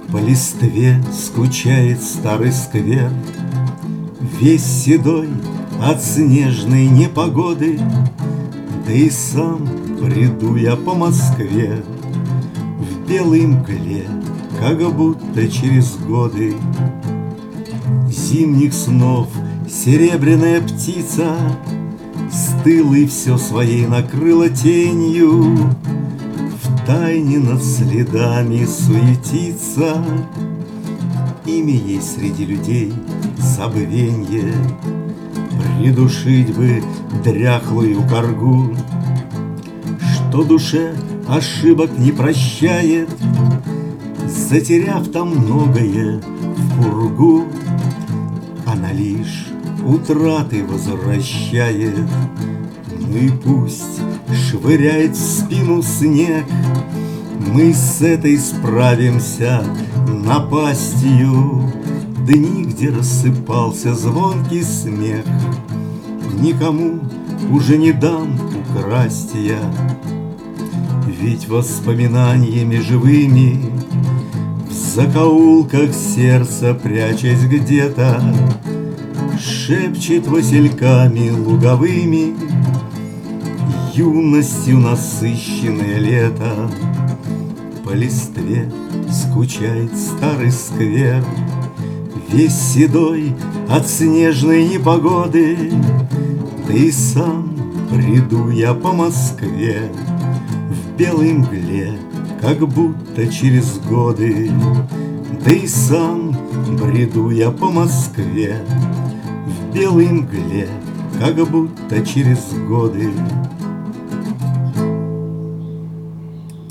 По листве скучает старый сквер, весь седой от снежной непогоды. Да и сам бреду я по Москве в белой мгле, как будто через годы. Зимних снов серебряная птица стыла и все своей накрыла тенью. Втайне над следами суетится, имя ей среди людей забвенье. Придушить бы дряхлую коргу, что душе ошибок не прощает, затеряв там многое в пургу. Она лишь утраты возвращает. Ну и пусть швыряет в спину снег, мы с этой справимся напастью. Дни, где рассыпался звонкий смех, никому уже не дам украсть я. Ведь воспоминаниями живыми в закоулках сердца, прячась где-то, шепчет васильками луговыми юностью насыщенное лето. По листве скучает старый сквер, весь седой от снежной непогоды. Да и сам бреду я по Москве в белой мгле, как будто через годы. Да и сам бреду я по Москве в белой мгле, как будто через годы.